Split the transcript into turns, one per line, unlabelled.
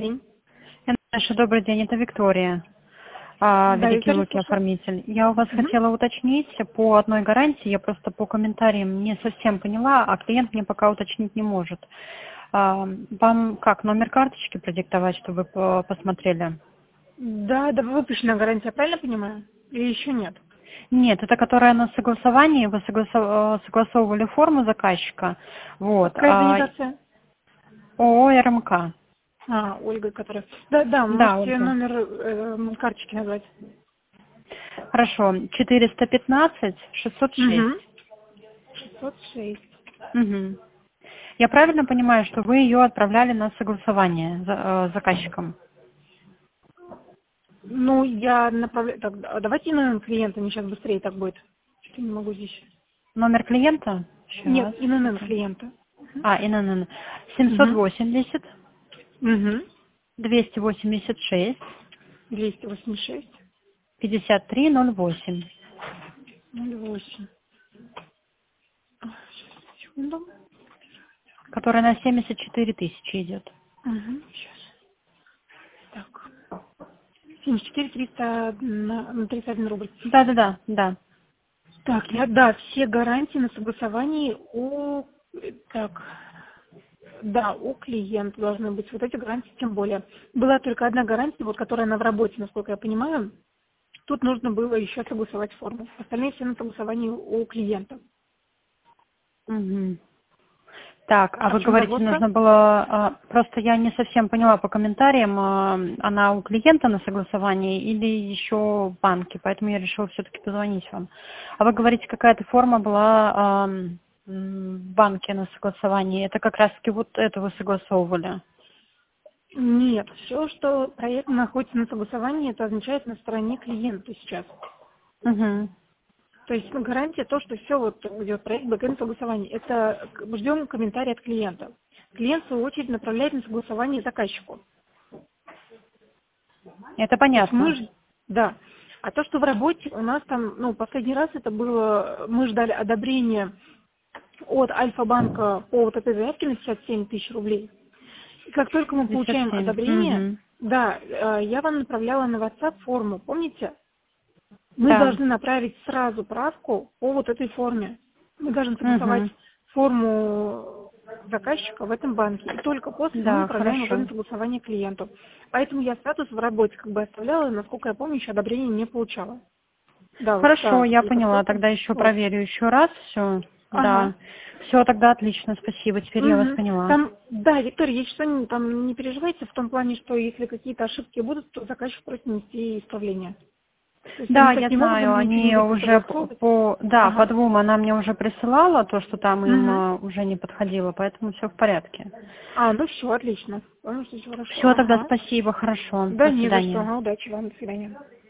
день.
Наша, добрый день, это Виктория,
Да,
Великий
Виктория,
Луки
слушаю.
оформитель. Я у вас
Мгм.
хотела уточнить по одной гарантии, я просто по комментариям не совсем поняла, а клиент мне пока уточнить не может. Вам как, номер карточки продиктовать, чтобы вы посмотрели?
Да, выпущена гарантия, правильно понимаю? Или еще нет?
Нет, это которая на согласовании, вы согласовывали форму заказчика, вот,
Какая организация?
ООО РМК.
Ольга, которая... Да,
Да,
можете
Ольга.
номер карточки назвать.
Хорошо, 415 606.
Угу. 606.
Угу. Я правильно понимаю, что вы ее отправляли на согласование заказчиком?
Ну, я направляю... Так, давайте ИНН клиента, мне сейчас быстрее так будет. Что-то не могу здесь.
Номер клиента?
Нет,
Сейчас.
ИНН клиента.
ИНН.
Угу.
780
Угу.
286
286
5308.
08. Сейчас, секунду.
Которая на 74 тысячи идет.
Угу. Сейчас. Так. 74 300 на 31 рубль.
Да.
Так, все гарантии на согласовании у клиента должны быть. Вот эти гарантии тем более. Была только одна гарантия, вот которая она в работе, насколько я понимаю. Тут нужно было еще согласовать форму. Остальные все на согласовании у клиента.
Угу. Так, а
А в
вы
чем
говорите,
загвоздка?
нужно было, просто я не совсем поняла по комментариям, она у клиента на согласовании или еще в банке, поэтому я решила все-таки позвонить вам. А вы говорите, какая-то форма была в банке на согласовании, это как раз-таки вот это вы согласовывали?
Нет, все, что проект находится на согласовании, это означает на стороне клиента сейчас.
Угу.
То есть гарантия то, что все вот идет проект бэкэнд согласования. Это ждем комментарий от клиента. Клиент, в свою очередь, направляет на согласование заказчику.
Это
То есть
понятно.
да. А то, что в работе у нас там, последний раз это было, мы ждали одобрения от Альфа-банка по вот этой заявке на 57 тысяч рублей. И как только мы получаем
57.
одобрение,
Угу.
да, я вам направляла на WhatsApp форму, помните? Мы
Да.
должны направить сразу правку по вот этой форме. Мы должны согласовать
Угу.
форму заказчика в этом банке. И только после мы
Да,
направляем уже на
хорошо.
согласование клиенту. Поэтому я статус в работе как бы оставляла, и, насколько я помню, еще одобрения не получала.
Хорошо, я
И
поняла.
посылку.
Тогда еще
Вот.
проверю еще раз все.
Ага.
Да. Все, тогда отлично, спасибо. Теперь я вас
Мгм.
поняла.
Там, да, Виктория, если что, там не переживайте в том плане, что если какие-то ошибки будут, то заказчик просит нести исправление. То есть они
Да,
так
я
не могут,
знаю,
они ничего не
они
будут
уже
согласовывать.
по
Ага.
двум она мне уже присылала, то, что там им
Мгм.
уже не подходило, поэтому все в порядке.
Ну все, отлично. Понял, что все хорошо.
Все, тогда
Ага.
спасибо, хорошо.
Да,
До
не за что.
свидания.
Ага, удачи вам. До свидания.